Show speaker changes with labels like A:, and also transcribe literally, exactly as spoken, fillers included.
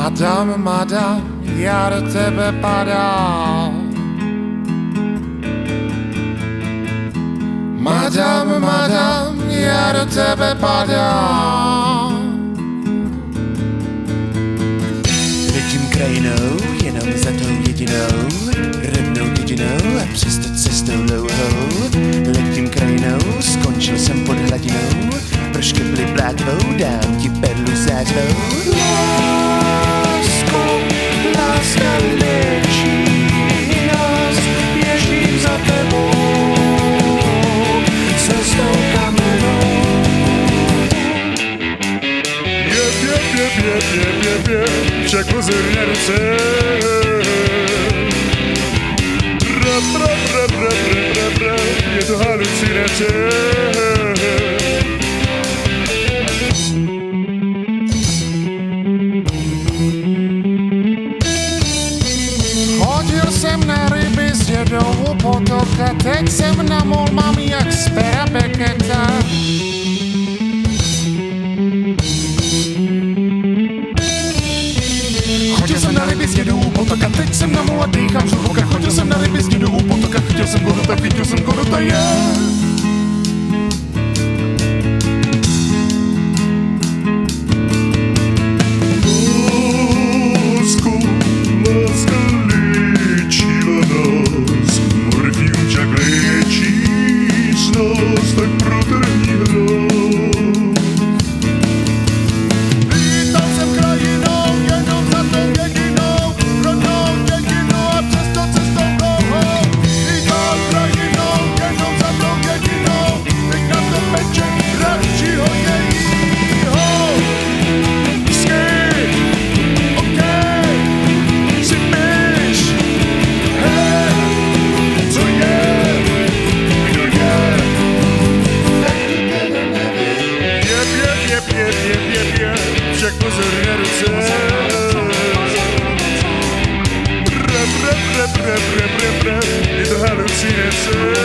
A: Madam, madam, já do tebe padám. Madam, madam, já do tebe padám.
B: Letím krajinou, jenom za tou jedinou rodnou dědinou a přesto cestou dlouhou. Letím krajinou, skončil jsem pod hladinou, proškebli blátvou, dám ti perlu zářvou. Lásku, láska léčí nás, běžím za tebou cestou kamenou.
C: Jeb, jeb, jeb, jeb, jeb, jeb, jeb, však pozorně ruce. Rap, rap, rap, rap, rap, rap, rap, je to halucinace.
A: Chodil jsem na ryby s dědou u potoka, teď jsem na mol, mám jak z pera Beketa. Chodil jsem na ryby s dědou u potoka, teď jsem na mol a dýchám žluboka. Chodil jsem na ryby s dědou u potoka, chytil jsem godota, chytil jsem godota, je. Yeah.
C: Tak protrhní hroz.
A: Lítal jsem krajinou, jenom za tou jedinou rodnou dědinou a přesto cestou dlouhou. Lítal krajinou, jenom za tou jedinou, teď na to peče radšího jejího. Whisky, okej, si piš, hej, co je, kdo je. Jeb, jeb, jeb, jeb, jeb, však pozorně ruce. Rap, rap, rap, rap, rap, rap, rap, je to halucinace.